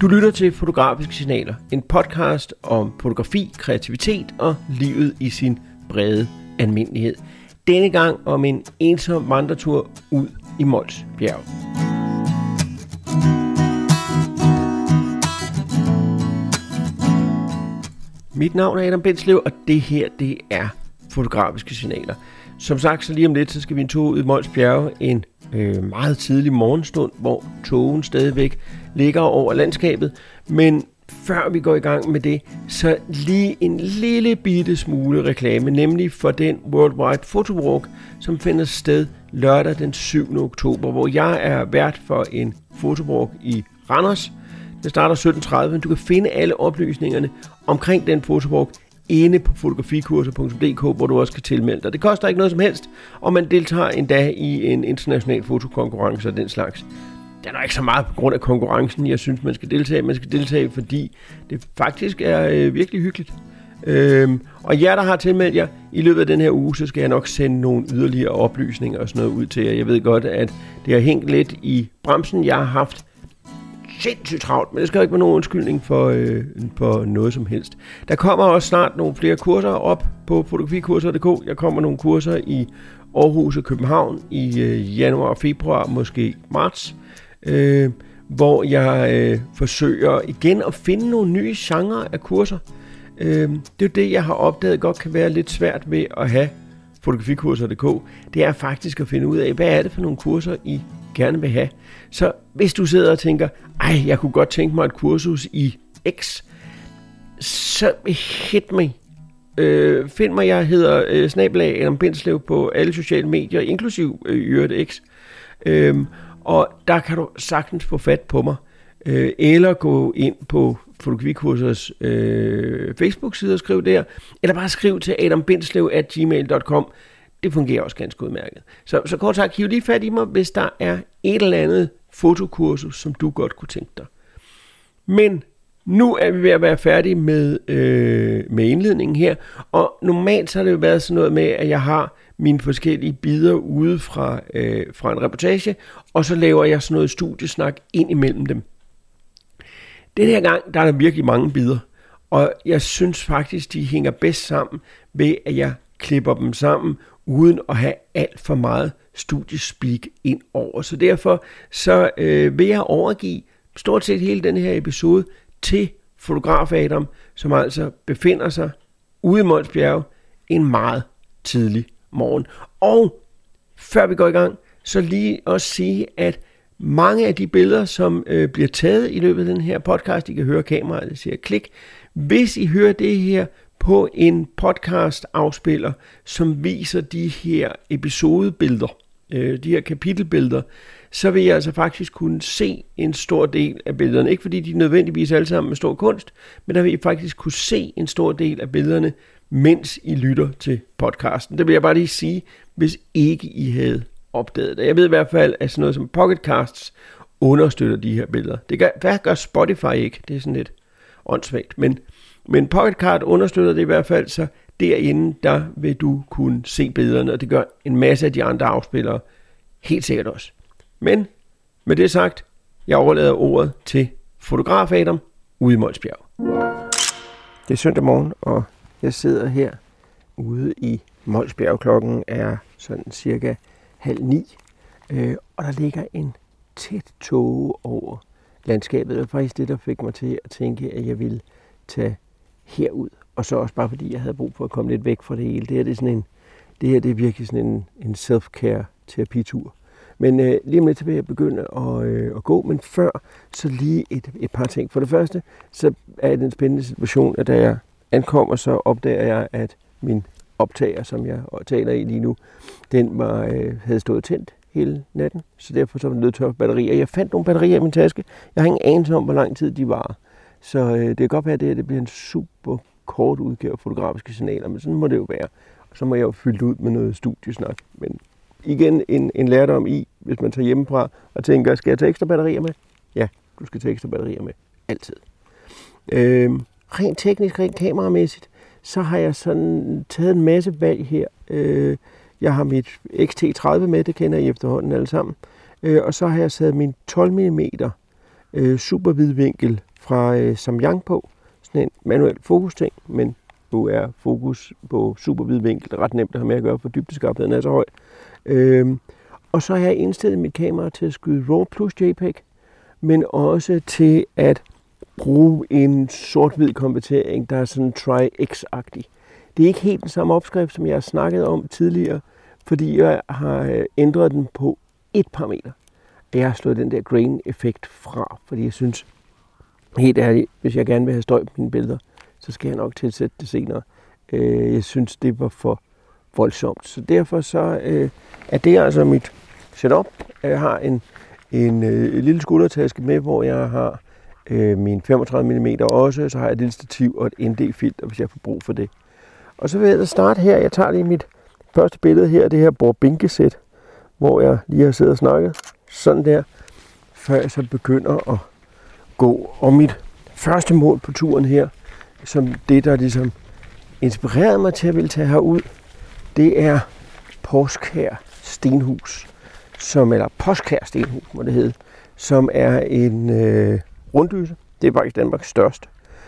Du lytter til Fotografiske Signaler, en podcast om fotografi, kreativitet og livet i sin brede almindelighed. Denne gang om en ensom vandretur ud i Mols Bjerge. Mit navn er Adam Bindslev, og det her, det er Fotografiske Signaler. Som sagt, så lige om lidt, så skal vi en tur ud i Mols Bjerge en meget tidlig morgenstund, hvor tågen stadigvæk ligger over landskabet. Men før vi går i gang med det, så lige en lille bitte smule reklame, nemlig for den Worldwide Photowalk, som finder sted lørdag den 7. oktober, hvor jeg er vært for en fotowalk i Randers. Det starter 17.30, men du kan finde alle oplysningerne omkring den fotowalk inde på fotografikurser.dk, hvor du også kan tilmelde dig. Det koster ikke noget som helst, og man deltager endda i en international fotokonkurrence og den slags. Det er nok ikke så meget på grund af konkurrencen, jeg synes, man skal deltage. Man skal deltage, fordi det faktisk er virkelig hyggeligt. Og jer, der har tilmeldt jer i løbet af den her uge, så skal jeg nok sende nogle yderligere oplysninger og sådan noget ud til jer. Jeg ved godt, at det har hængt lidt i bremsen. Jeg har haft sindssygt travlt, men det skal jo ikke være nogen undskyldning for noget som helst. Der kommer også snart nogle flere kurser op på fotografikurser.dk. Jeg kommer nogle kurser i Aarhus og København i januar og februar, måske marts, hvor jeg forsøger igen at finde nogle nye genrer af kurser. Det er jo det, jeg har opdaget godt kan være lidt svært ved at have fotografikurser.dk. Det er faktisk at finde ud af, hvad er det for nogle kurser, I gerne vil have. Så hvis du sidder og tænker, jeg kunne godt tænke mig et kursus i X, så hit me. Find mig, jeg hedder Adam Bindslev på alle sociale medier, inklusiv X. Og der kan du sagtens få fat på mig. Eller gå ind på Fotografikursers Facebook-side og skriv der. Eller bare skriv til adambindslev@gmail.com. Det fungerer også ganske udmærket. Så kort sagt, hiv lige fat i mig, hvis der er et eller andet fotokursus, som du godt kunne tænke dig. Men nu er vi ved at være færdige med indledningen her. Og normalt så har det jo været sådan noget med, at jeg har mine forskellige bidder ude fra en reportage, og så laver jeg sådan noget studiesnak ind imellem dem. Den her gang, der er der virkelig mange bidder, og jeg synes faktisk, de hænger bedst sammen ved, at jeg klipper dem sammen, uden at have alt for meget studiespeak ind over. Så derfor så vil jeg overgive stort set hele den her episode til fotograf Adam, som altså befinder sig ude i Mols Bjerge en meget tidlig morgen. Og før vi går i gang, så lige også sige, at mange af de billeder, som bliver taget i løbet af den her podcast, I kan høre kameraet, det siger klik. Hvis I hører det her på en podcast afspiller, som viser de her episodebilleder, de her kapitelbilleder, så vil jeg altså faktisk kunne se en stor del af billederne. Ikke fordi de nødvendigvis alle sammen med stor kunst, men der vil I faktisk kunne se en stor del af billederne, mens I lytter til podcasten. Det vil jeg bare lige sige, hvis ikke I havde opdaget det. Jeg ved i hvert fald, at sådan noget som Pocketcasts understøtter de her billeder. Hvad gør Spotify ikke? Det er sådan lidt åndssvagt, men Pocketcast understøtter det i hvert fald, så derinde, der vil du kunne se billederne, og det gør en masse af de andre afspillere helt sikkert også. Men med det sagt, jeg overlader ordet til fotograf Adam ude i Mols Bjerge. Det er søndag morgen, og jeg sidder her ude i Mols Bjerge. Klokken er sådan cirka 8:30, og der ligger en tæt tåge over landskabet. Det var faktisk det, der fik mig til at tænke, at jeg ville tage herud. Og så også bare fordi, jeg havde brug for at komme lidt væk fra det hele. Det her er virkelig sådan en self-care terapitur. Men lige om lidt så vil jeg begynde at gå, men før så lige et par ting. For det første, så er det en spændende situation, at da jeg ankommer, så opdager jeg, at min optager, som jeg taler i lige nu, den havde stået tændt hele natten, så derfor så var den nødt til at batterier. Jeg fandt nogle batterier i min taske. Jeg har ingen anelse om, hvor lang tid de var. Så det kan godt være, at det bliver en super kort udgave af Fotografiske Signaler, men sådan må det jo være. Og så må jeg jo fylde ud med noget studiesnak. Men igen en lærdom i, hvis man tager hjemmefra og tænker, skal jeg tage ekstra batterier med? Ja, du skal tage ekstra batterier med. Altid. Rent teknisk, rent kameramæssigt, så har jeg sådan taget en masse valg her. Jeg har mit XT30 med, det kender I efterhånden alle sammen. Og så har jeg sat min 12 mm super vidvinkel fra Samyang på. Sådan en manuel fokusting, men nu er fokus på super vid vinkel. Det er ret nemt at have med at gøre, for dybdeskarpheden er så høj. Og så har jeg indstillet mit kamera til at skyde RAW plus JPEG, men også til at bruge en sort-hvid konvertering, der er sådan Tri-X-agtig. Det er ikke helt den samme opskrift, som jeg har snakket om tidligere, fordi jeg har ændret den på et parameter. Jeg har slået den der grain-effekt fra, fordi jeg synes, helt ærligt, hvis jeg gerne vil have støj på mine billeder, så skal jeg nok tilsætte det senere. Jeg synes, det var for voldsomt. Så derfor så er det altså mit setup. Jeg har en lille skuldertaske med, hvor jeg har min 35 mm også, så har jeg et lille stativ og et ND-filter, hvis jeg får brug for det. Og så vil jeg starte her. Jeg tager lige mit første billede her, det her bordbænkesæt, hvor jeg lige har siddet og snakket. Sådan der, før jeg så begynder at gå. Og mit første mål på turen her, som det, der ligesom inspirerede mig til at ville tage herud, det er Porskær Stenhus, eller Porskær Stenhus må det hedde, som er en runddyse. Det er faktisk Danmarks største.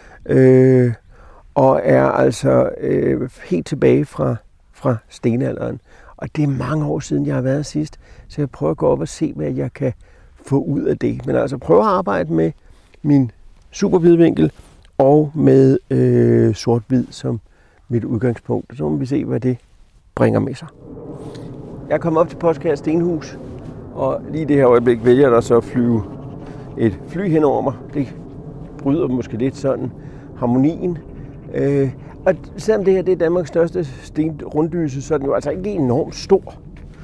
Og er altså helt tilbage fra stenalderen. Og det er mange år siden, jeg har været sidst, så jeg prøver at gå op og se, hvad jeg kan få ud af det. Men altså prøve at arbejde med min superhvidvinkel og med sort-hvid som mit udgangspunkt. Så må vi se, hvad det bringer med sig. Jeg er kommet op til Porskær Stenhus, og lige i det her øjeblik vælger der så at flyve et fly hen over mig. Det bryder måske lidt sådan harmonien. Og selvom det her det er Danmarks største stenrunddyse, så er den jo altså ikke enormt stor.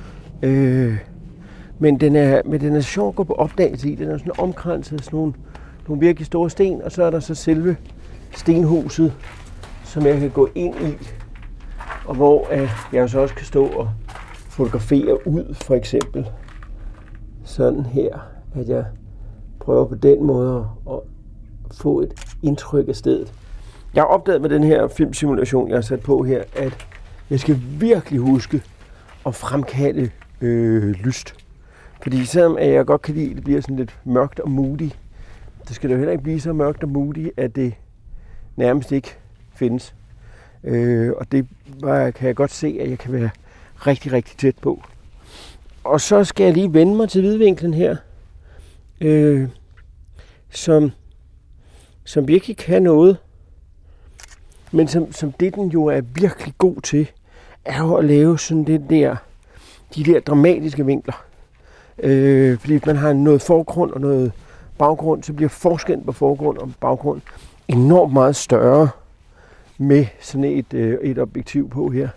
Men den er sjov at gå på opdagelse i. Den er sådan omkranset af sådan nogle virkelig store sten, og så er der så selve stenhuset, som jeg kan gå ind i, og hvor jeg så også kan stå og fotografere ud, for eksempel. Sådan her, at jeg prøver på den måde at få et indtryk af stedet. Jeg har opdaget med den her filmsimulation, jeg har sat på her, at jeg skal virkelig huske at fremkalde lyst. Fordi selvom jeg godt kan lide, at det bliver sådan lidt mørkt og moody, det skal det jo heller ikke blive så mørkt og moody, at det nærmest ikke findes. Og det kan jeg godt se, at jeg kan være rigtig, rigtig tæt på. Og så skal jeg lige vende mig til hvidvinklen her, som virkelig kan noget. Men som det, den jo er virkelig god til, er jo at lave sådan de der dramatiske vinkler. Fordi man har noget forgrund og noget baggrund, så bliver forskellen på forgrund og baggrund enormt meget større med sådan et objektiv på her.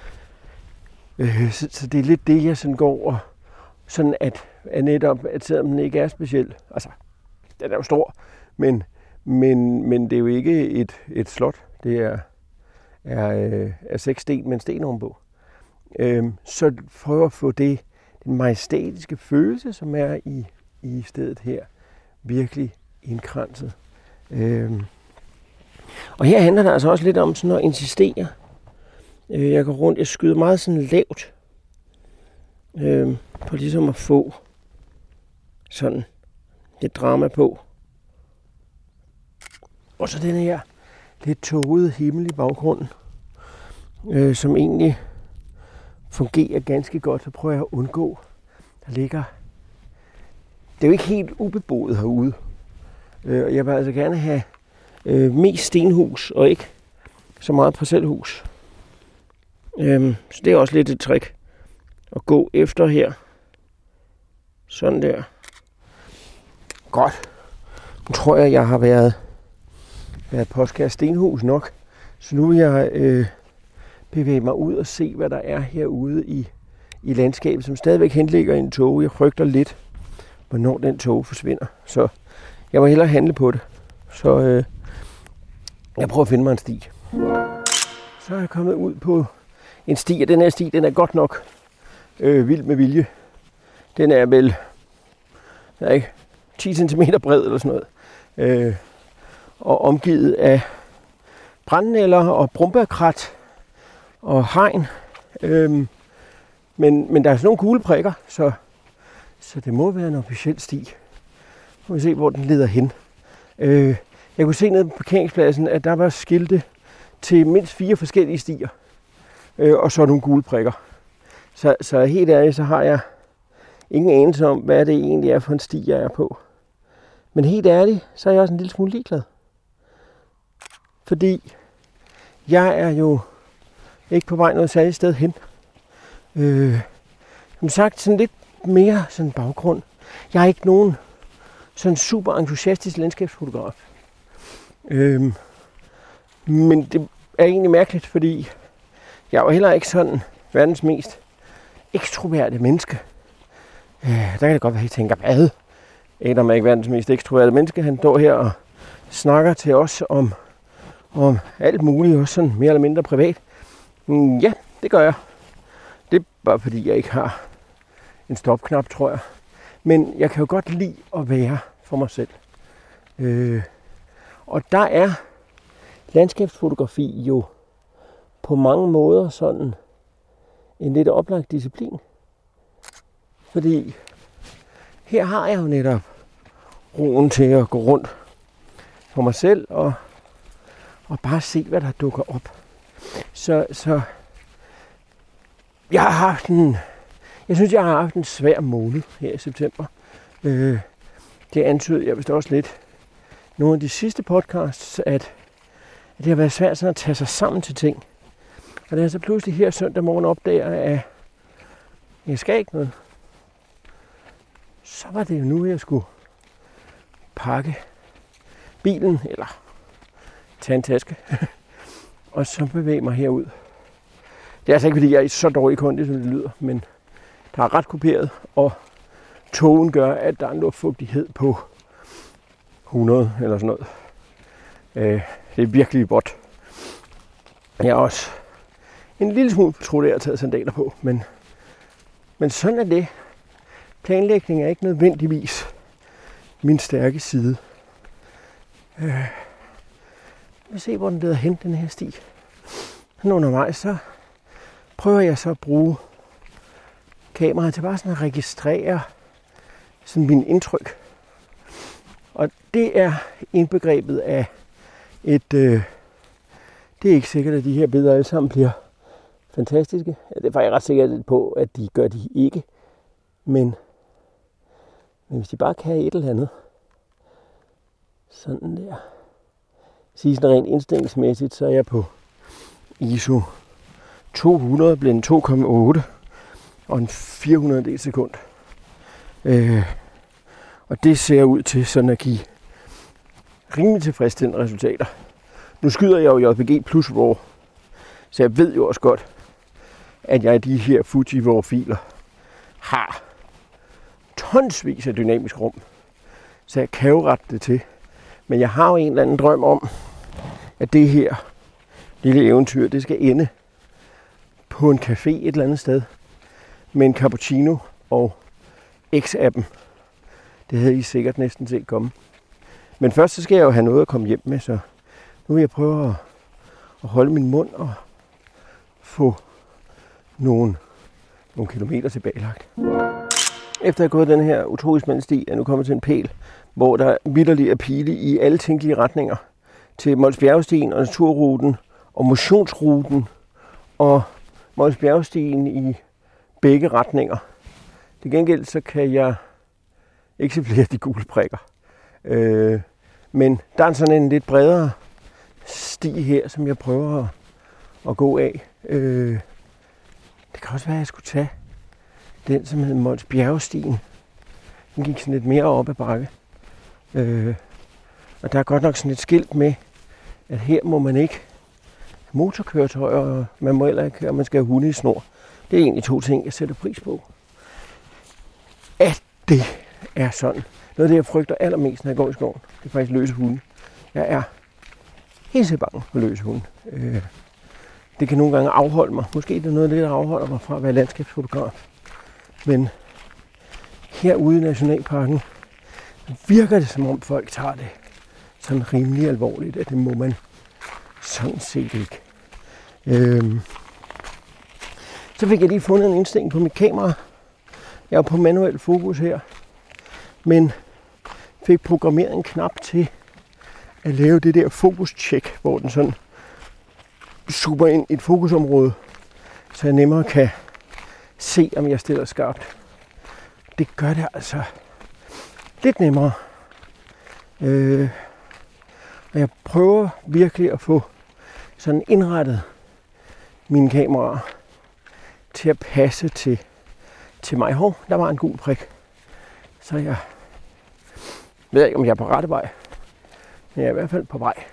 Så det er lidt det, jeg sådan går og sådan at netop, at selvom den ikke er speciel, altså den er jo stor, men det er jo ikke et slot. Det er 6 sten med en sten ovenpå. Så prøver at få den majestætiske følelse, som er i stedet her, virkelig indkranset. Og her handler det altså også lidt om sådan at insistere. Jeg går rundt, jeg skyder meget sådan lavt, på ligesom at få sådan lidt drama på. Og så den her lidt tågede himmel i baggrunden, som egentlig fungerer ganske godt. Så prøver jeg at undgå, der ligger. Det er jo ikke helt ubeboet herude. Jeg vil altså gerne have mest stenhus og ikke så meget parcelhus. Så det er også lidt et trick at gå efter her. Sådan der. Godt. Nu tror jeg har været Porskær Stenhus nok. Så nu vil jeg bevæge mig ud og se, hvad der er herude i landskabet, som stadigvæk henligger i en tåge. Jeg frygter lidt, hvornår den tåge forsvinder. Så jeg må hellere handle på det. Så jeg prøver at finde mig en sti. Så er jeg kommet ud på en sti, og den her sti, den er godt nok vild med vilje. Den er vel 10 cm bred eller sådan noget. Og omgivet af brændenælder og brumbærkrat og hegn. Men der er sådan nogle gule prikker, så det må være en officiel sti. Nu må vi se, hvor den leder hen. Jeg kunne se nede på parkeringspladsen, at der var skilte til mindst 4 forskellige stier. Og så nogle gule prikker. Så helt ærligt, så har jeg ingen anelse om, hvad det egentlig er for en sti, jeg er på. Men helt ærligt, så er jeg også en lille smule ligeglad. Fordi jeg er jo ikke på vej noget særligt sted hen. Som sagt, sådan lidt mere sådan baggrund. Jeg er ikke nogen sådan super entusiastisk landskabsfotograf. Men det er egentlig mærkeligt, fordi jeg er jo heller ikke sådan verdens mest ekstroverte menneske. Der kan det godt være, at I tænker, hvad? Adam er ikke verdens mest ekstroverte menneske. Han står her og snakker til os om alt muligt, også sådan mere eller mindre privat. Ja, det gør jeg. Det er bare fordi, jeg ikke har en stopknap, tror jeg. Men jeg kan jo godt lide at være for mig selv. Og der er landskabsfotografi jo på mange måder sådan en lidt oplagt disciplin. Fordi her har jeg jo netop roen til at gå rundt for mig selv og bare se, hvad der dukker op. Så jeg synes, jeg har haft en svær måned her i september. Det antydede jeg vist også lidt nogle af de sidste podcasts, at det har været svært sådan at tage sig sammen til ting. Og da jeg så pludselig her søndag morgen opdager, at jeg skal ikke noget, så var det jo nu, jeg skulle pakke bilen, eller tage en taske, og så bevæge mig herud. Det er altså ikke, fordi jeg er så dårlig kondi, som det lyder, men der er ret kuperet, og togen gør, at der er en luftfugtighed på 100 eller sådan noget. Det er virkelig vådt. Jeg er også en lille smule fortrudt af at have taget sandaler på, men sådan er det. Planlægning er ikke nødvendigvis min stærke side. Jeg vil se, hvor den leder hen, den her sti. Og undervejs så prøver jeg så at bruge kameraet til bare sådan at registrere sådan mine indtryk. Og det er indbegrebet af det er ikke sikkert, at de her billeder alle sammen bliver fantastiske. Det er faktisk ret sikkert på, at de gør de ikke. Men hvis de bare kan et eller andet, sådan der. Sige sådan rent indstillingsmæssigt, så er jeg på ISO 200, blende 2,8 og en 400 sekund. Og det ser ud til sådan at give rimelig tilfredsstillende resultater. Nu skyder jeg jo JPG plus RAW, så jeg ved jo også godt, at jeg i de her Fuji RAW-filer har tonsvis af dynamisk rum. Så jeg kan jo rette det til. Men jeg har jo en eller anden drøm om, at det her lille eventyr, det skal ende på en café et eller andet sted med en cappuccino og X-appen. Det havde I sikkert næsten set komme. Men først så skal jeg jo have noget at komme hjem med, så nu vil jeg prøve at holde min mund og få nogle kilometer tilbagelagt. Efter at have gået den her utrolig smalle sti, er jeg nu kommet til en pæl, hvor der vitterligt er pile i alle tænkelige retninger. Til Mols Bjergstien og naturruten og motionsruten og Mols Bjergstien i begge retninger. Til gengæld så kan jeg ikke se flere af de gule prikker. Men der er sådan en lidt bredere sti her, som jeg prøver at gå af. Det kan også være, at jeg skulle tage den, som hedder Mols Bjergstien. Den gik sådan lidt mere op ad bakke. Og der er godt nok sådan et skilt med, at her må man ikke motorkøretøjer, og man må heller ikke, og man skal have hunde i snor. Det er egentlig 2 ting, jeg sætter pris på. At det er sådan. Noget af det, jeg frygter allermest, når jeg går i skoven, det er faktisk løse hunde. Jeg er helt så bange for løse hunde. Det kan nogle gange afholde mig. Måske det er noget af det, der afholder mig fra at være landskabsfotograf. Men herude i Nationalparken virker det, som om folk tager det sådan rimelig alvorligt, at det må man sådan set ikke. Så fik jeg lige fundet en indstilling på mit kamera. Jeg er på manuel fokus her, men fik programmeret en knap til at lave det der fokus-check, hvor den sådan zoomer ind i et fokusområde, så jeg nemmere kan se, om jeg stiller skarpt. Det gør det altså lidt nemmere. Og jeg prøver virkelig at få sådan indrettet mine kameraer til at passe til mig. Der var en gul prik. Så jeg ved ikke, om jeg er på rette vej. Men jeg er i hvert fald på vej.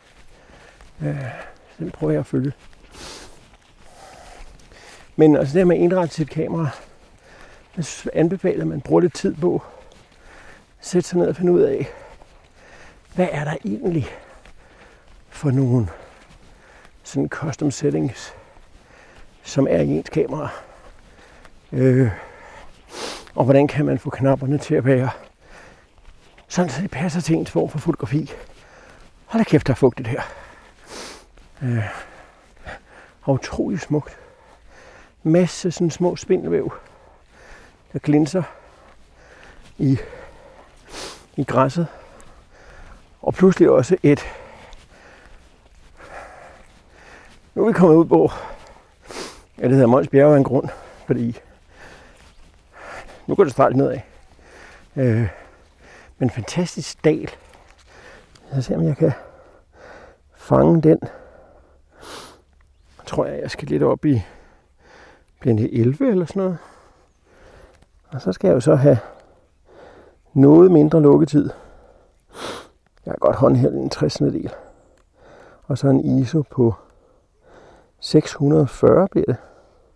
Den prøver jeg at følge. Men altså det med at indrette sit kamera, jeg anbefaler, at man bruger lidt tid på at sætte sig ned og finde ud af, hvad er der egentlig for nogle sådan custom settings, som er i ens kamera. Og hvordan kan man få knapperne til at være sådan, så det passer til ens form for fotografi. Hold da kæft, der er fugtigt her. Og utrolig smukt. Masse sådan små spindelvæv, der glinser i græsset. Og pludselig også nu er vi kommet ud på, det hedder Mols Bjerge af en grund, fordi nu går det stralt nedad. Men fantastisk dal. Jeg ser, om jeg kan fange den. Jeg tror, jeg skal lidt op i blinde 11 eller sådan noget. Og så skal jeg jo så have noget mindre lukketid. Jeg har godt håndhældt en 60. del. Og så en ISO på 640 bliver det.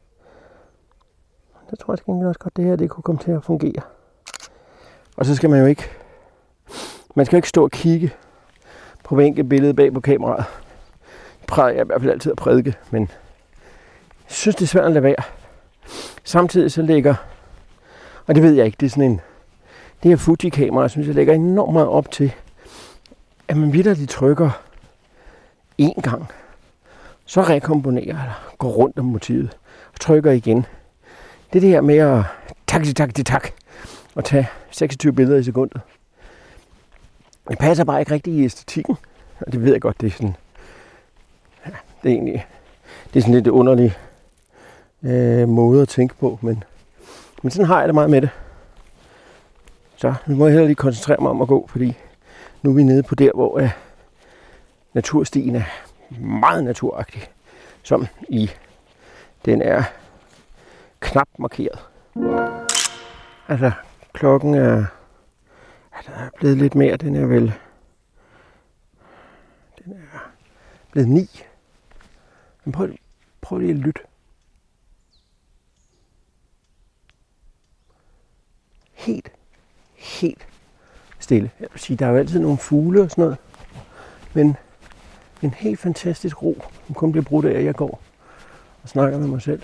Det tror jeg også godt, det her det kunne komme til at fungere. Og så skal man jo ikke... Man skal ikke stå og kigge på hver enkelt billede bag på kameraet. Det prøver jeg i hvert fald altid at prædike, men jeg synes, det er svært at lade være. Samtidig så ligger... Og det ved jeg ikke, det er sådan en... Det her Fuji-kamera, jeg synes, jeg lægger enormt meget op til, at man vitterligt trykker én gang, så rekomponerer eller går rundt om motivet og trykker igen. Det er det her med at tak og tage 26 billeder i sekundet. Det passer bare ikke rigtig i æstetikken, og det ved jeg godt, det er sådan, ja, det er sådan lidt underlig måde at tænke på, men sådan har jeg det meget med det. Så nu må jeg heller lige koncentrere mig om at gå, fordi nu er vi nede på der, hvor naturstien er meget naturagtig, som i den er knap markeret. Altså klokken er blevet lidt mere, den er blevet 9. Men prøv lige at lytte. Helt stille. Jeg vil sige, der er jo altid nogle fugle og sådan noget, men en helt fantastisk ro, som kun bliver brudt af, at jeg går og snakker med mig selv.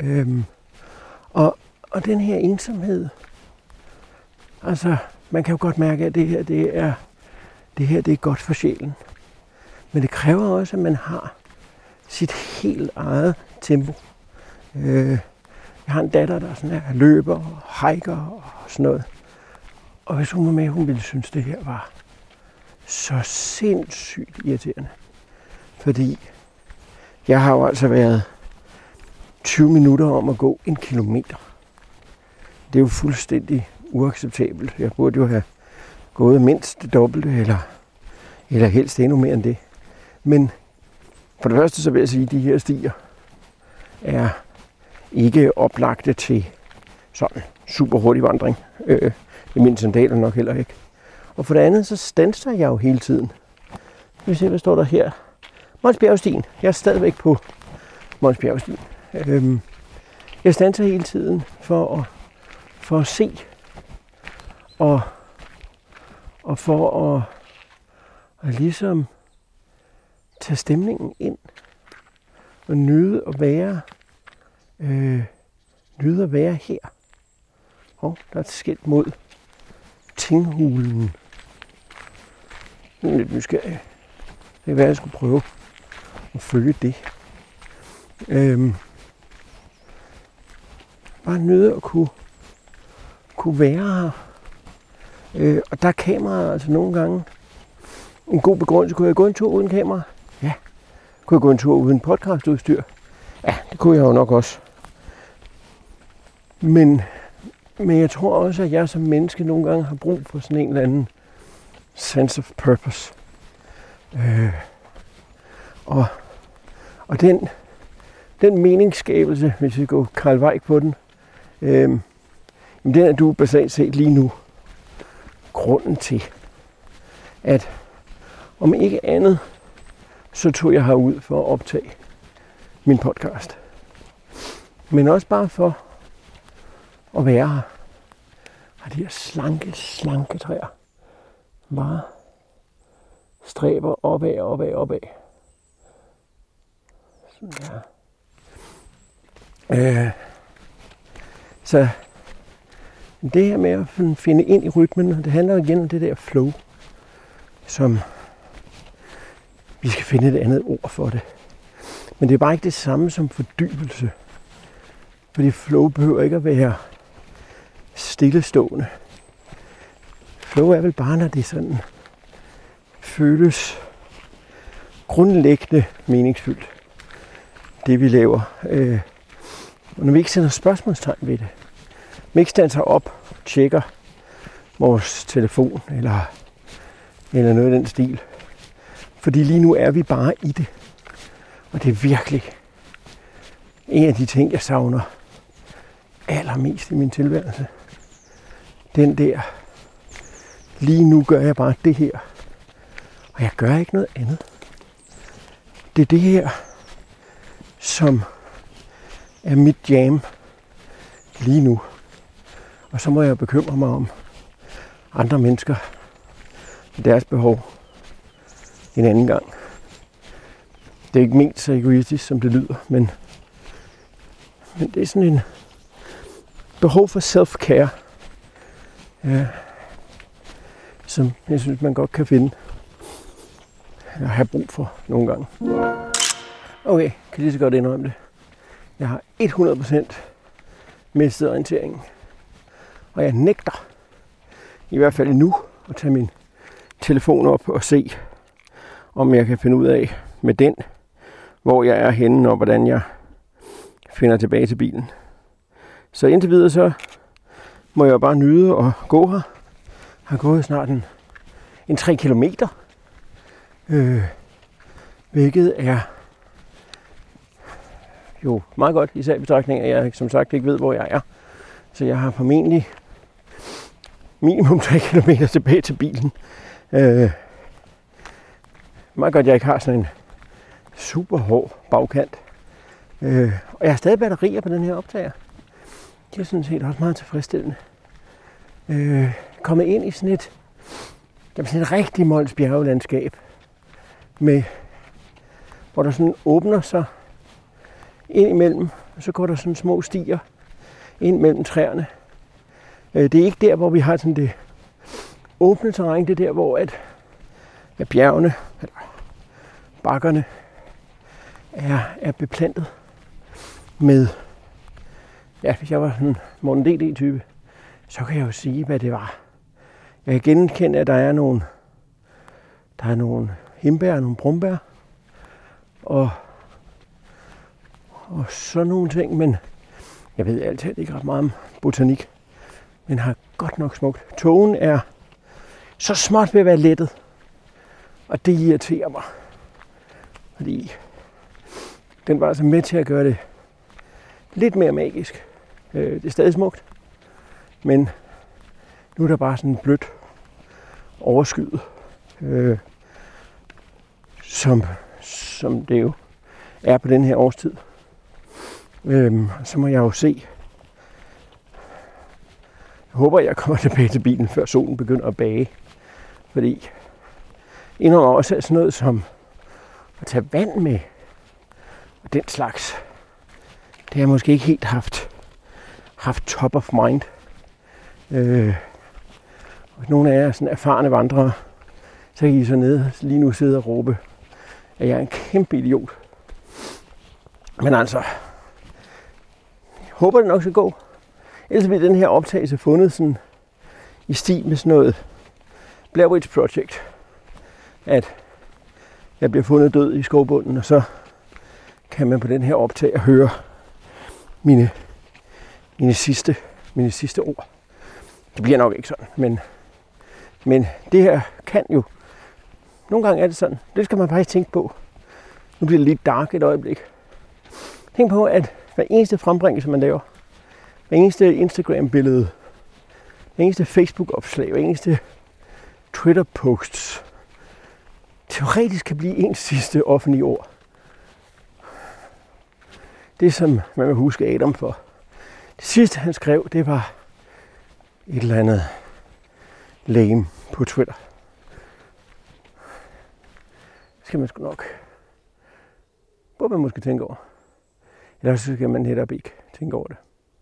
Og den her ensomhed, altså man kan jo godt mærke, at det her det er godt for sjælen. Men det kræver også, at man har sit helt eget tempo. Jeg har en datter, der sådan er løber og hiker og sådan noget. Og hvis hun var med, hun ville synes, det her var så sindssygt irriterende. Fordi jeg har jo altså været 20 minutter om at gå 1 kilometer. Det er jo fuldstændig uacceptabelt. Jeg burde jo have gået mindst det dobbelte, eller helst endnu mere end det. Men for det første så vil jeg sige, at de her stier er ikke oplagte til sådan super hurtig vandring. I mine sandaler nok heller ikke. Og for det andet, så standser jeg jo hele tiden. Vi ser, hvad står der her. Mols Bjergstien. Jeg er stadigvæk på Mols Bjergstien. Jeg standser hele tiden for at se og for at ligesom tage stemningen ind og nyde at være her. Og der er et skilt mod Tinghulen. Jeg er lidt nysgerrig. Det kan være, at jeg skulle prøve at følge det. Bare nyde at kunne være her. Og der er kameraet altså nogle gange en god begrundelse. Kunne jeg gå en tur uden kamera? Ja. Kunne jeg gå en tur uden podcastudstyr? Ja, det kunne jeg jo nok også. Men jeg tror også, at jeg som menneske nogle gange har brug for sådan en eller anden sense of purpose. Og den meningsskabelse, hvis vi går Karl Weick på den, den er du basalt set lige nu grunden til, at om ikke andet, så tog jeg herud for at optage min podcast. Men også bare for at være her. Og de her slanke træer bare stræber opad. Sådan der. Så det her med at finde ind i rytmen, det handler igen om det der flow, som vi skal finde et andet ord for det. Men det er bare ikke det samme som fordybelse. Fordi flow behøver ikke at være stillestående. Flow er vel bare, når det sådan føles grundlæggende meningsfyldt, det vi laver. Og når vi ikke sender spørgsmålstegn ved det. Vi ikke standser op og tjekker vores telefon eller noget af den stil. Fordi lige nu er vi bare i det. Og det er virkelig en af de ting, jeg savner allermest i min tilværelse. Den der, lige nu gør jeg bare det her. Og jeg gør ikke noget andet. Det er det her, som er mit jam lige nu. Og så må jeg bekymre mig om andre mennesker og deres behov en anden gang. Det er ikke ment så egoistisk, som det lyder, men det er sådan en behov for self-care, som jeg synes, man godt kan finde og have brug for nogle gange. Okay, kan lige så godt indrømme det. Jeg har 100% mistet orienteringen. Og jeg nægter, i hvert fald nu, at tage min telefon op og se, om jeg kan finde ud af med den, hvor jeg er henne og hvordan jeg finder tilbage til bilen. Så indtil videre så må jeg bare nyde og gå her. Jeg har gået snart en 3 kilometer, hvilket er jo meget godt, især i betragtning af, at jeg som sagt ikke ved, hvor jeg er. Så jeg har formentlig minimum 3 kilometer tilbage til bilen. Meget godt, jeg ikke har sådan en super hård bagkant. Og jeg har stadig batterier på den her optager. Det er sådan set også meget tilfredsstillende. Kommet ind i sådan et rigtig Mols Bjerge-landskab, hvor der sådan åbner sig ind imellem, og så går der sådan små stier ind mellem træerne. Det er ikke der, hvor vi har sådan det åbne terræn, det er der, hvor at bjergene, eller bakkerne, er beplantet med, ja, hvis jeg var sådan en Morten D.D.-type, så kan jeg jo sige, hvad det var. Jeg kan genkende, at der er nogle hindbær og nogle brumbær, og sådan nogle ting, men jeg ved altid ikke ret meget om botanik, men har godt nok smukt. Tågen er så småt ved at være lettet, og det irriterer mig, fordi den var altså med til at gøre det lidt mere magisk. Det er stadig smukt, men nu er der bare sådan blødt overskyet, som det jo er på den her årstid. Så må jeg jo se. Jeg håber, jeg kommer tilbage til bilen, før solen begynder at bage. Fordi indrømmer også sådan noget som at tage vand med og den slags. Det har jeg måske ikke helt haft top of mind. Og nogle af jer sådan erfarne vandrere, så kan I så nede lige nu sidde og råbe, at jeg er en kæmpe idiot. Men altså, jeg håber det nok skal gå. Ellers bliver den her optagelse fundet sådan i stil med sådan noget Blair Witch Project. at jeg bliver fundet død i skovbunden, og så kan man på den her optag høre mine sidste ord. Det bliver nok ikke sådan, men det her kan jo. Nogle gange er det sådan. Det skal man faktisk tænke på. Nu bliver det lidt dark et øjeblik. Tænk på, at hver eneste frembringelse, man laver, hver eneste Instagram-billede, hver eneste Facebook-opslag, hver eneste Twitter-posts, teoretisk kan blive ens sidste offentlige ord. Det, som man vil huske Adam for. Det sidste, han skrev, det var et eller andet lame på Twitter. Det skal man sgu nok. Burde man måske tænke over. Ellers så skal man netop ikke tænke over det.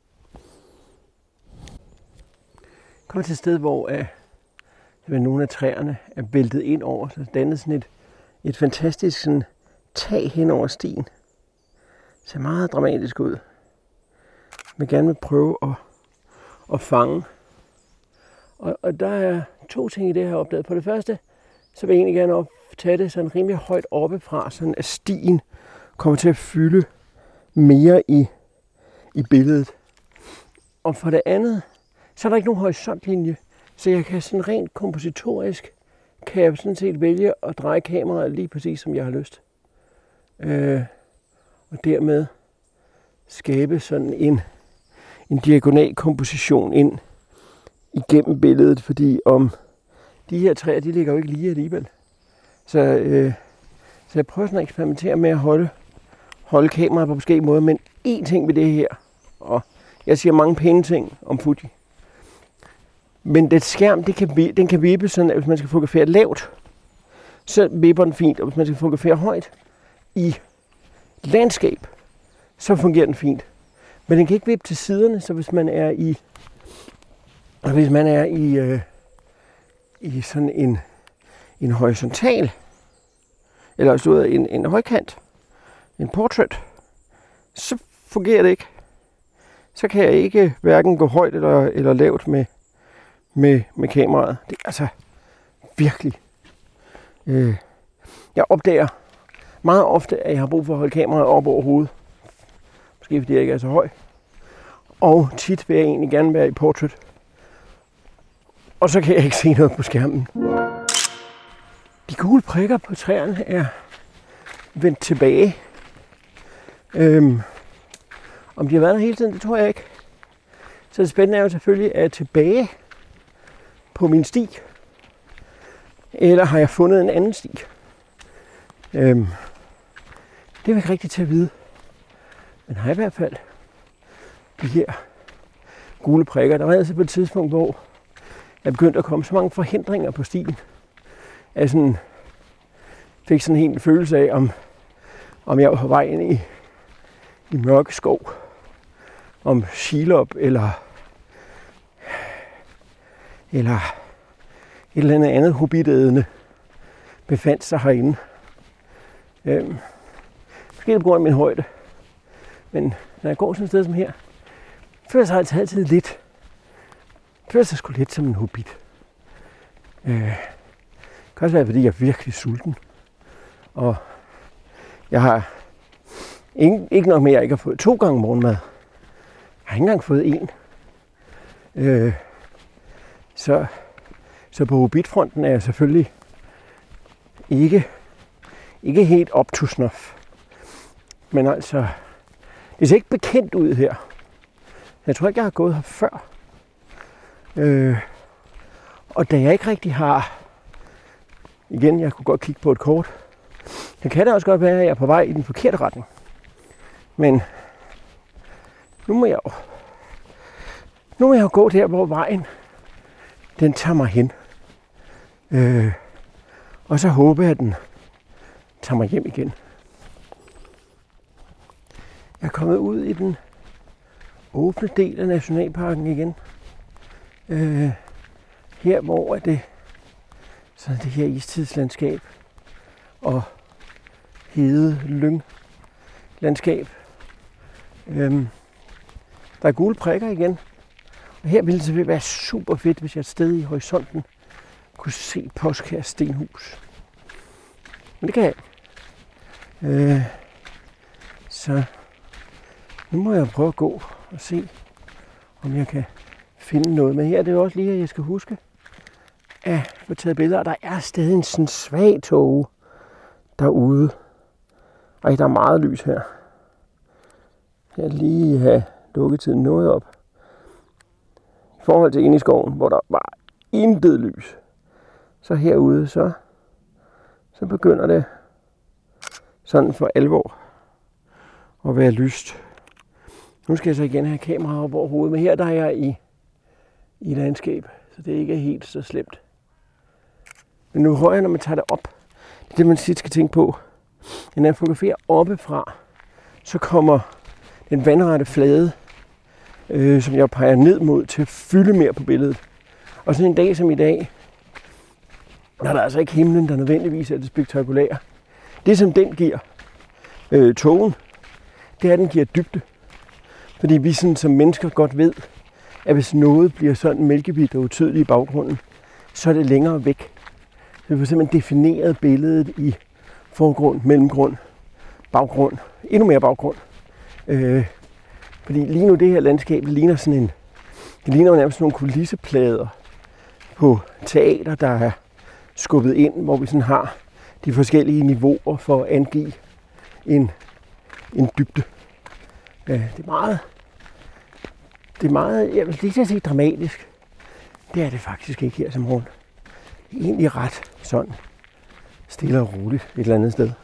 Kommer til et sted, hvor nogle af træerne er væltet ind over, så dannet sådan et fantastisk sådan, tag hen over stien. Det ser meget dramatisk ud. Jeg vil gerne prøve at fange. Og der er 2 ting i det her opdaget. For det første, så vil jeg egentlig gerne tage det sådan rimelig højt oppefra, sådan at stien kommer til at fylde mere i billedet. Og for det andet, så er der ikke nogen horisontlinje, så jeg kan sådan rent kompositorisk, kan jeg sådan set vælge at dreje kameraet lige præcis som jeg har lyst. Og dermed skabe sådan en diagonal komposition ind igennem billedet, fordi om de her træer, de ligger jo ikke lige alligevel. Så jeg prøver sådan at eksperimentere med at holde kameraet på forskellige måder, men én ting ved det her, og jeg siger mange pæne ting om Fuji, men det skærm, den kan vippe sådan, at hvis man skal fotografere lavt, så vipper den fint, og hvis man skal fotografere højt i landskab, så fungerer den fint. Men den kan ikke vippe til siderne, så hvis man er i sådan en horisontal, eller så en højkant, en portrait, så fungerer det ikke. Så kan jeg ikke hverken gå højt eller lavt med kameraet. Det er altså virkelig. Jeg opdager meget ofte, at jeg har brug for at holde kameraet op over hovedet. Måske fordi jeg ikke er så høj. Og tit vil jeg egentlig gerne være i portrait. Og så kan jeg ikke se noget på skærmen. De gule prikker på træerne er vendt tilbage. Om de har været der hele tiden, det tror jeg ikke. Så det spændende er jo selvfølgelig, at jeg er tilbage på min sti. Eller har jeg fundet en anden sti? Det er ikke rigtigt til at vide. Men har i hvert fald de her gule prikker. Der var altså på et tidspunkt, hvor jeg begyndte at komme så mange forhindringer på stien. Jeg fik sådan en følelse af, om jeg var på vej ind i mørke skov. Om Shelob eller et eller andet hobbitædende befandt sig herinde. Måske det på grund af min højde. Men når jeg går sådan et sted som her, føler jeg sig altid lidt. Føler sig sgu lidt som en hobbit. Det kan også være, fordi jeg er virkelig sulten. Og jeg har ikke nok mere, jeg ikke har fået 2 gange morgenmad. Jeg har ikke engang fået 1. Så på hobbitfronten er jeg selvfølgelig ikke helt up to snuff. Men altså, det ser ikke bekendt ud her. Jeg tror ikke, jeg har gået her før. Og da jeg ikke rigtig har... Igen, jeg kunne godt kigge på et kort. Det kan da også godt være, at jeg er på vej i den forkerte retning. Men nu må jeg jo gå der, hvor vejen den tager mig hen. Og så håber jeg, at den tager mig hjem igen. Jeg er kommet ud i den åbne del af nationalparken igen. Her hvor det her istidslandskab og hede lynglandskab. Der er gule prikker igen. Og her ville det selvfølgelig være super fedt, hvis jeg et sted i horisonten kunne se Postkær Stenhus. Men det kan jeg. Så nu må jeg prøve at gå og se, om jeg kan finde noget. Men her er det jo også lige, at jeg skal huske at få taget billeder. Der er stadig en sådan svag tåge derude. Ej, der er meget lys her. Jeg vil lige have lukketiden noget op. I forhold til inde i skoven, hvor der var intet lys. Så herude, så begynder det sådan for alvor at være lyst. Nu skal jeg så igen have kameraet op over hovedet, men her der er jeg i landskab, så det ikke er helt så slemt. Men nu hører jeg, når man tager det op, det er det, man tit skal tænke på. Når jeg fotograferer oppefra, så kommer den vandrette flade, som jeg peger ned mod, til at fylde mere på billedet. Og sådan en dag som i dag, når der er altså ikke himlen, der nødvendigvis er det spektakulære. Det som den giver tågen, det er, at den giver dybde. Fordi vi sådan, som mennesker godt ved, at hvis noget bliver sådan mælkehvidt og utydeligt i baggrunden, så er det længere væk. Så vi får simpelthen defineret billedet i forgrund, mellemgrund, baggrund, endnu mere baggrund. Fordi lige nu det her landskab, det ligner jo nærmest nogle kulisseplader på teater, der er skubbet ind, hvor vi sådan har de forskellige niveauer for at angive en dybde. Det er meget, jeg vil lige sige dramatisk. Det er det faktisk ikke her som morgen. Det er egentlig ret sådan stille og roligt et eller andet sted.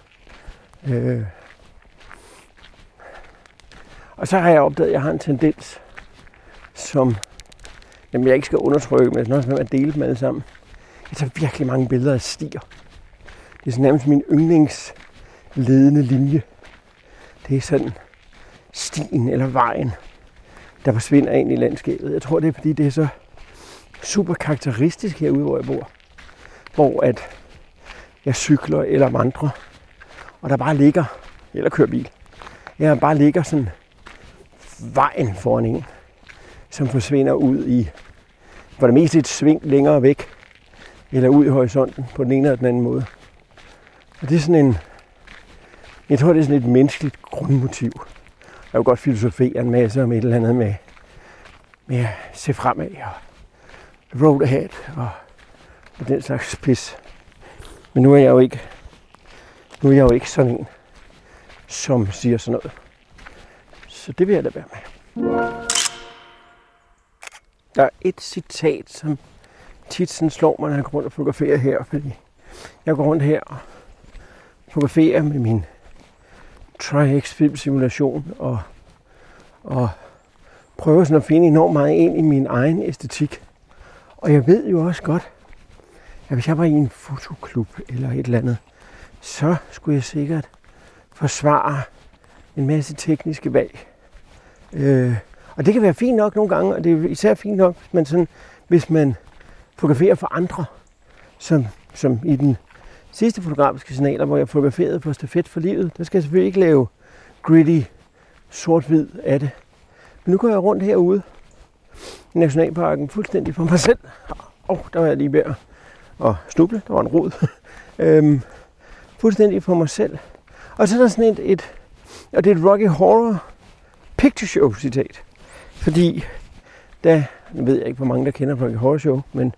Og så har jeg opdaget, at jeg har en tendens, som jeg ikke skal undertrykke, men også med at dele dem alle sammen. Jeg tager virkelig mange billeder af stier. Det er sådan nærmest min yndlingsledende linje. Det er sådan stien eller vejen, der forsvinder ind i landskabet. Jeg tror, det er fordi, det er så super karakteristisk herude, hvor jeg bor. Hvor at jeg cykler eller vandrer, og der bare ligger, eller kører bil, der bare ligger sådan vejen foran en, som forsvinder ud i, for det meste et sving længere væk, eller ud i horisonten på den ene eller den anden måde. Og det er sådan jeg tror, det er sådan et menneskeligt grundmotiv. Jeg vil godt filosofere en masse om et eller andet med at se fremad og road ahead og den slags pis. Men nu er jeg jo ikke sådan en, som siger sådan noget. Så det vil jeg da være med. Der er et citat, som tit sådan slår mig, når jeg går rundt og fotograferer her, fordi jeg går rundt her og fotograferer med min Tri-X filmsimulation og prøver sådan at finde enormt meget ind i min egen æstetik. Og jeg ved jo også godt, at hvis jeg var i en fotoklub eller et eller andet, så skulle jeg sikkert forsvare en masse tekniske valg. Og det kan være fint nok nogle gange, og det er især fint nok, hvis man fotograferer for andre, som i den sidste fotografiske signaler, hvor jeg fotograferede på Stafet for livet. Der skal jeg selvfølgelig ikke lave gritty sort-hvid af det. Men nu går jeg rundt herude i Nationalparken fuldstændig for mig selv. Der var jeg lige ved at snuble. Der var en rod. Fuldstændig for mig selv. Og så er der sådan og det er et Rocky Horror Picture Show citat. Fordi jeg ved ikke, hvor mange der kender Rocky Horror Show, men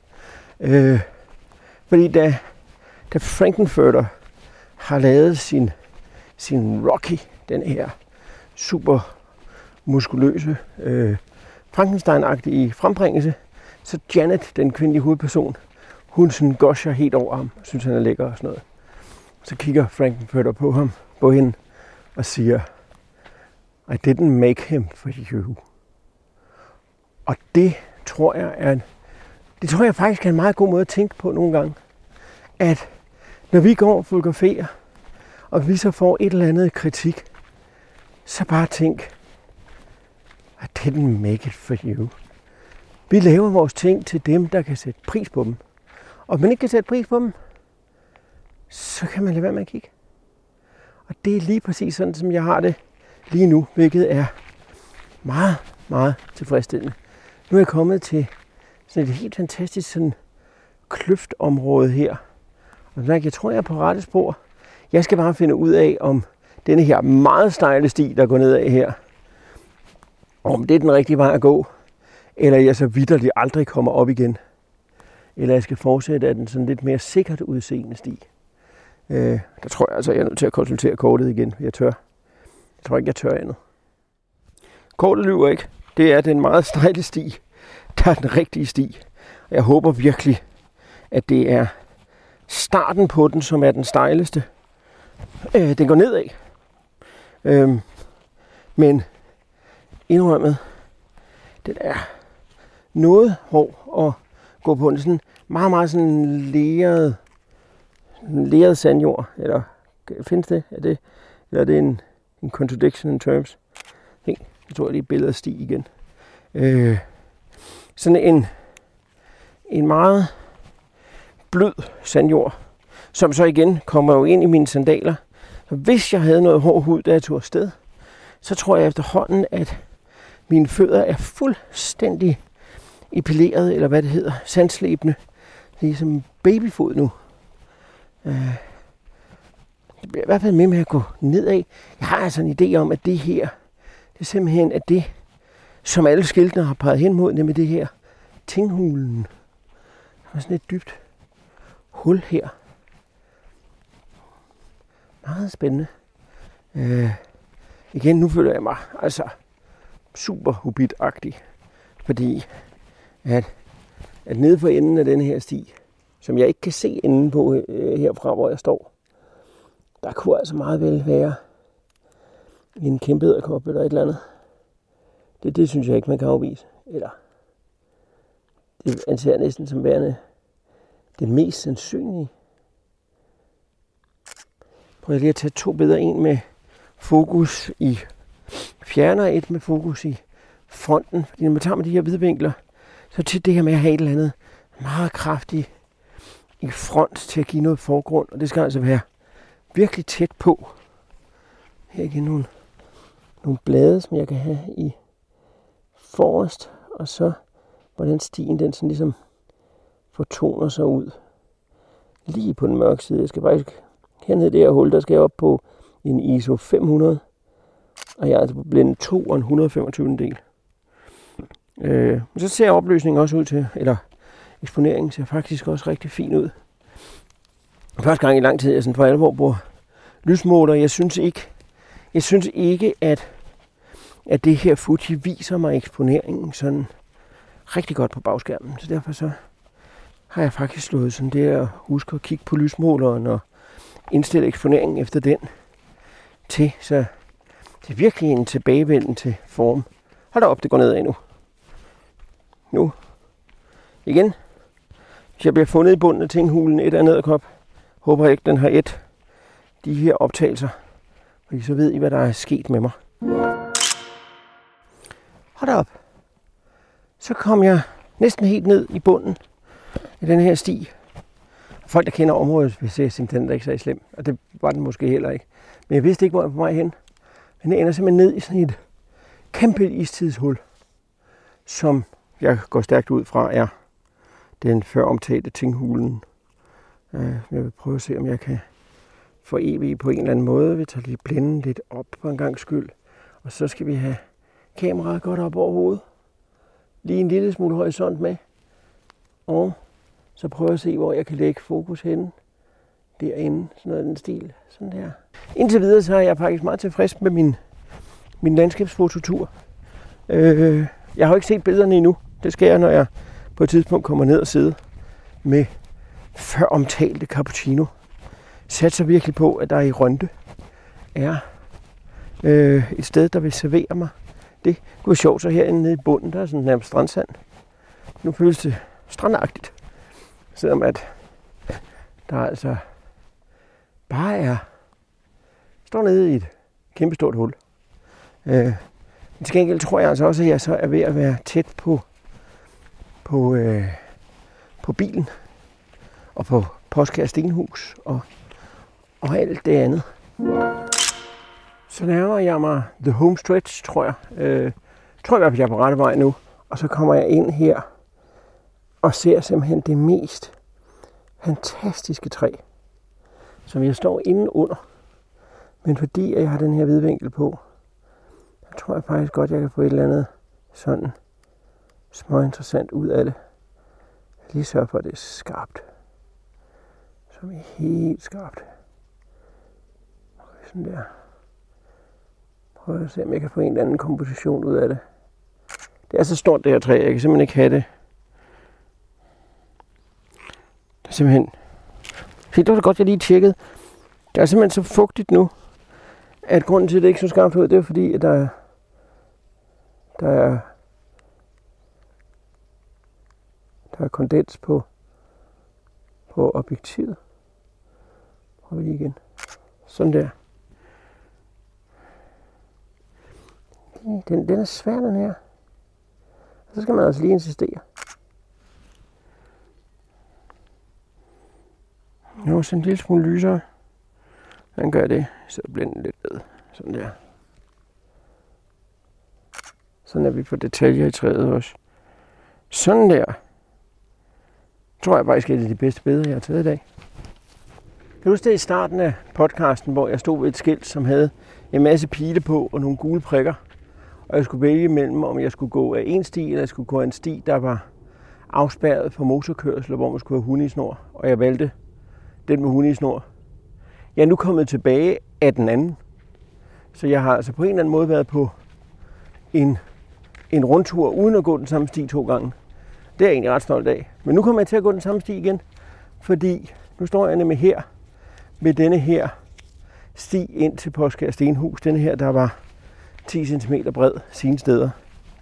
fordi da Frankenfurter har lavet sin Rocky, den her super muskuløse Frankenstein-agtige frembringelse, så Janet, den kvindelige hovedperson, hun sådan gosher helt over ham, synes han er lækker og sådan noget. Så kigger Frankenfurter på hende og siger, I didn't make him for you. Og det tror jeg faktisk er en meget god måde at tænke på nogle gange, at når vi går og fotograferer, og vi så får et eller andet kritik, så bare tænk, I didn't make it for you. Vi laver vores ting til dem, der kan sætte pris på dem. Og hvis man ikke kan sætte pris på dem, så kan man lade være med at kigge. Og det er lige præcis sådan, som jeg har det lige nu, hvilket er meget, meget tilfredsstillende. Nu er jeg kommet til sådan et helt fantastisk sådan kløftområde her. Og jeg tror, jeg er på rette spor. Jeg skal bare finde ud af, om denne her meget stejle sti, der går nedad her, om det er den rigtige vej at gå, eller jeg så vitterligt aldrig kommer op igen. Eller jeg skal fortsætte af den sådan lidt mere sikkert udseende sti. Der tror jeg altså, jeg er nødt til at konsultere kortet igen. Jeg tror ikke, jeg tør andet. Kortet lyver ikke. Det er den meget stejle sti, der er den rigtige sti. Jeg håber virkelig, at det er starten på den, som er den stejleste. Den går nedad. Men indrømmet, den er noget hård at gå på. Den er sådan meget, meget sådan leret sandjord. Eller findes det? Eller er det en contradiction in terms? Jeg tror, det er et billede af sti igen. Sådan en meget blød sandjord, som så igen kommer jo ind i mine sandaler. Så hvis jeg havde noget hård hud, da jeg tog afsted, så tror jeg efterhånden, at mine fødder er fuldstændig epileret, eller hvad det hedder, sandslæbende. Ligesom babyfod nu. Det bliver i hvert fald med at gå nedad. Jeg har altså en idé om, at det her, det er simpelthen at det, som alle skiltene har peget hen mod, nemlig det her tinghulen. Der er sådan et dybt hul her. Meget spændende. Igen, nu føler jeg mig altså super hobbit-agtig, fordi at nede for enden af den her sti, som jeg ikke kan se enden på herfra, hvor jeg står, der kunne altså meget vel være en kæmpe edderkop eller et eller andet. Det synes jeg ikke, man kan afvise. Eller det anser jeg næsten som værende det mest sandsynlige. Prøv lige at tage 2 billeder. En med fokus i fjerner, et med fokus i fronten. Fordi når man tager med de her vidvinkler, så til det her med at have et eller andet meget kraftigt i front til at give noget forgrund. Og det skal altså være virkelig tæt på. Her igen nogle blade, som jeg kan have i forrest. Og så hvordan stien den sådan ligesom fortoner sig ud. Lige på den mørke side. Jeg skal faktisk hernede i det her hul, der skal jeg op på en ISO 500. Og jeg er altså på blende 2 og en 125 del. Så ser opløsningen også ud til, eller eksponeringen ser faktisk også rigtig fin ud. Første gang i lang tid, jeg sådan for alvor bruger lysmåler. Jeg synes ikke, at det her Fuji viser mig eksponeringen sådan rigtig godt på bagskærmen. Så derfor så har jeg faktisk slået sådan det at huske at kigge på lysmåleren og indstille eksponeringen efter den til. Så det er virkelig en tilbagevenden til form. Hold da op, det går nedad nu. Nu. Igen. Hvis jeg bliver fundet i bunden af tinghulen et eller andet kop, håber jeg ikke, den har de her optagelser. Fordi så ved I, hvad der er sket med mig. Hold da op. Så kom jeg næsten helt ned i bunden af den her sti. Folk, der kender området, vil se, at den er ikke så slem. Og det var den måske heller ikke. Men jeg vidste ikke, hvor jeg var på vej hen. Men jeg ender simpelthen ned i sådan et kæmpe istidshul, som jeg går stærkt ud fra, er den før omtalte tinghulen. Jeg vil prøve at se, om jeg kan få EV på en eller anden måde. Vi tager lige blænden lidt op på en gang skyld. Og så skal vi have kameraet godt op over hovedet. Lige en lille smule horisont med. Og så prøve at se, hvor jeg kan lægge fokus henne. Derinde, sådan noget af den stil. Sådan der. Indtil videre så er jeg faktisk meget tilfreds med min landskabsfototur. Jeg har jo ikke set billederne endnu. Det skal jeg, når jeg på et tidspunkt kommer ned og sidde med før omtalte cappuccino. Satser virkelig på, at der i Rønde er et sted, der vil servere mig. Det kunne være sjovt, så herinde nede i bunden, der er sådan nærmest strandsand. Nu føles det strandagtigt. Selvom at der altså bare står nede i et kæmpestort hul. Men til gengæld tror jeg altså også, at jeg så er ved at være tæt på bilen. Og på Postkær Stenhus og alt det andet. Så nærmer jeg mig the home stretch, tror jeg. Tror i hvert fald, jeg er på rette vej nu. Og så kommer jeg ind her og ser simpelthen det mest fantastiske træ, som jeg står inde under. Men fordi jeg har den her vidvinkel på, så tror jeg faktisk godt, jeg kan få et eller andet sådan småinteressant ud af det. Jeg lige sørge for, at det er skarpt. Som er helt skarpt. Sådan der. Prøv at se, om jeg kan få en eller anden komposition ud af det. Det er så stort, det her træ. Jeg kan simpelthen ikke have det. Det er simpelthen... Se, det var det godt, jeg lige tjekkede. Det er simpelthen så fugtigt nu, at grunden til, at det ikke så skarpt ud, det er fordi, at der er kondens på objektivet. Prøv lige igen. Sådan der. Den er svær, den her. Og så skal man altså lige insistere. Jo, så en lille smule lysere. Han gør det, så blænder den lidt ned. Sådan der. Sådan er vi på detaljer i træet også. Sådan der. Tror jeg faktisk, det er de bedste billeder, jeg har taget i dag. Kan du huske det i starten af podcasten, hvor jeg stod ved et skilt, som havde en masse pile på og nogle gule prikker. Og jeg skulle vælge mellem, om jeg skulle gå af en sti, eller jeg skulle gå af en sti, der var afspærret for motorkørsel, hvor man skulle have hunde i snor. Og jeg valgte den med hunde i snor. Jeg er nu kommet tilbage af den anden. Så jeg har altså på en eller anden måde været på en rundtur, uden at gå den samme sti 2 gange. Det er jeg egentlig ret stolt af. Men nu kommer jeg til at gå den samme sti igen, fordi nu står jeg nemlig her med denne her sti ind til Poskær Stenhus. Denne her, der var 10 cm bred sine steder.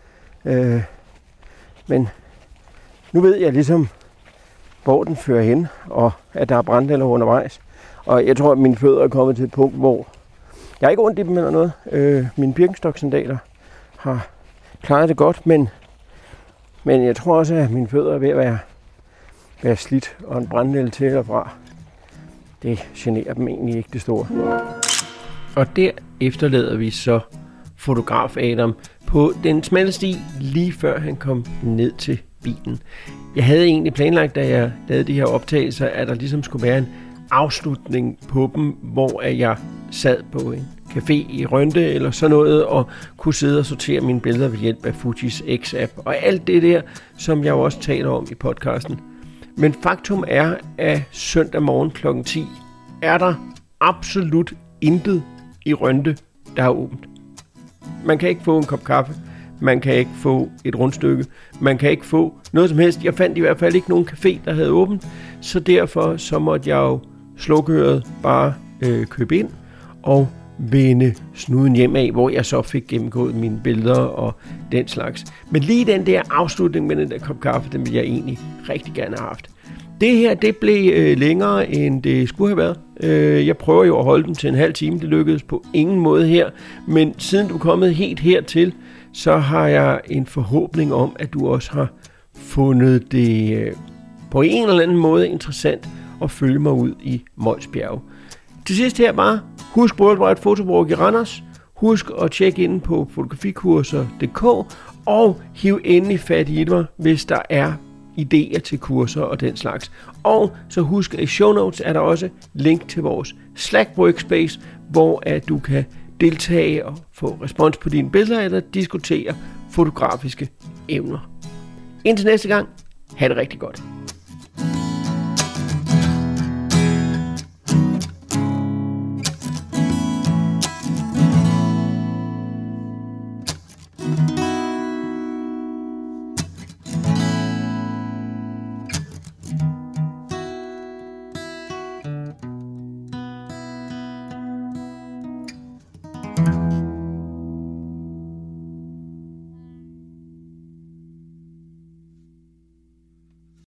Men nu ved jeg ligesom, hvor den fører hen, og at der er brandnælder undervejs. Og jeg tror, at mine fødder er kommet til et punkt, hvor jeg er ikke ondt i dem eller noget. Mine Birkenstock-sandaler har klaret det godt, men jeg tror også, at mine fødder er ved at være slidt, og en brandnælde til og fra. Det generer dem egentlig ikke det store. Og der efterlader vi så fotograf Adam på den smalle sti, lige før han kom ned til bilen. Jeg havde egentlig planlagt, da jeg lavede de her optagelser, at der ligesom skulle være en afslutning på dem, hvor jeg sad på en café i Rønde eller sådan noget, og kunne sidde og sortere mine billeder ved hjælp af Fujis X-app, og alt det der, som jeg jo også taler om i podcasten. Men faktum er, at søndag morgen kl. 10 er der absolut intet i Rønde, der er åbent. Man kan ikke få en kop kaffe, man kan ikke få et rundstykke, man kan ikke få noget som helst. Jeg fandt i hvert fald ikke nogen café, der havde åbent, så derfor så måtte jeg jo slukøret bare købe ind og vende snuden hjem af, hvor jeg så fik gennemgået mine billeder og den slags. Men lige den der afslutning med den der kop kaffe, den ville jeg egentlig rigtig gerne have haft. Det her, det blev længere, end det skulle have været. Jeg prøver jo at holde den til en halv time. Det lykkedes på ingen måde her. Men siden du er kommet helt hertil, så har jeg en forhåbning om, at du også har fundet det på en eller anden måde interessant at følge mig ud i Mols Bjerge. Til sidst her bare, husk Worldwide Photowork i Randers. Husk at tjekke ind på fotografikurser.dk og hiv endelig fat i mig, hvis der er idéer til kurser og den slags. Og så husk, at i show notes er der også link til vores Slack workspace, hvor at du kan deltage og få respons på dine billeder eller diskutere fotografiske emner. Indtil næste gang, ha' det rigtig godt.